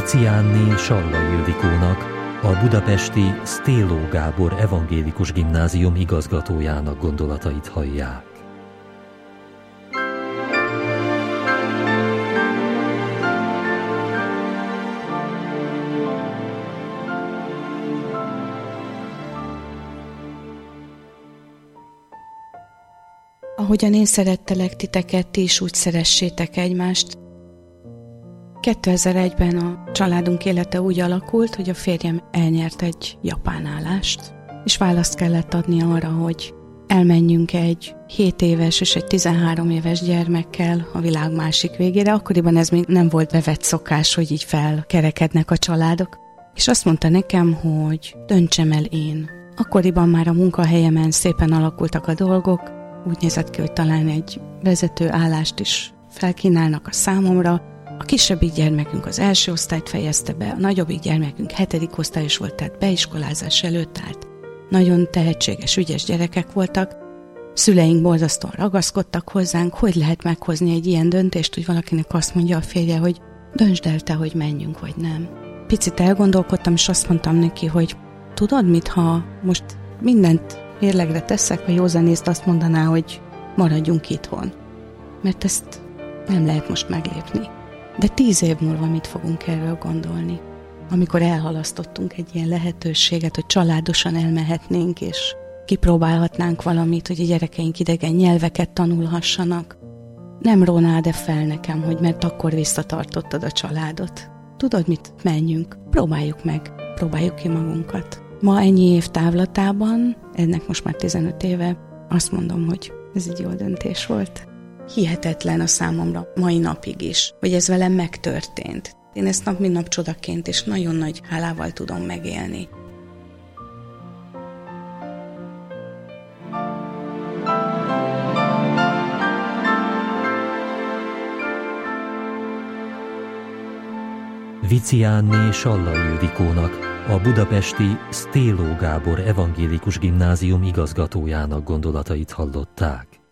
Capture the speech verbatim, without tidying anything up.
Viciánné Sallai Ildikónak, a budapesti Stéló Gábor Evangélikus Gimnázium igazgatójának gondolatait hallják. Ahogyan én szerettelek titeket, ti is úgy szeressétek egymást. kétezer-egyben a családunk élete úgy alakult, hogy a férjem elnyert egy japán állást, és választ kellett adni arra, hogy elmenjünk egy hét éves és egy tizenhárom éves gyermekkel a világ másik végére. Akkoriban ez még nem volt bevett szokás, hogy így felkerekednek a családok. És azt mondta nekem, hogy döntsem el én. Akkoriban már a munkahelyemen szépen alakultak a dolgok, úgy nézett ki, hogy talán egy vezető állást is felkínálnak a számomra. A kisebbik gyermekünk az első osztályt fejezte be, a nagyobbik gyermekünk hetedik osztályos volt, tehát beiskolázás előtt állt. Nagyon tehetséges, ügyes gyerekek voltak. Szüleink borzasztóan ragaszkodtak hozzánk, hogy lehet meghozni egy ilyen döntést, hogy valakinek azt mondja a férje, hogy döntsd el te, hogy menjünk, vagy nem. Picit elgondolkodtam, és azt mondtam neki, hogy tudod mit, ha most mindent mérlegre teszek, a józanészt azt mondaná, hogy maradjunk itthon. Mert ezt nem lehet most meglépni. De tíz év múlva mit fogunk erről gondolni? Amikor elhalasztottunk egy ilyen lehetőséget, hogy családosan elmehetnénk, és kipróbálhatnánk valamit, hogy a gyerekeink idegen nyelveket tanulhassanak. Nem rónád-e fel nekem, hogy mert akkor visszatartottad a családot? Tudod mit? Menjünk, próbáljuk meg, próbáljuk ki magunkat. Ma ennyi év távlatában, ennek most már tizenöt éve, azt mondom, hogy ez egy jó döntés volt. Hihetetlen a számomra mai napig is, hogy ez velem megtörtént. Én ezt nap mint nap csodaként és nagyon nagy hálával tudom megélni. Viciánné Sallai Ildikónak, a budapesti Stéló Gábor Evangélikus Gimnázium igazgatójának gondolatait hallották.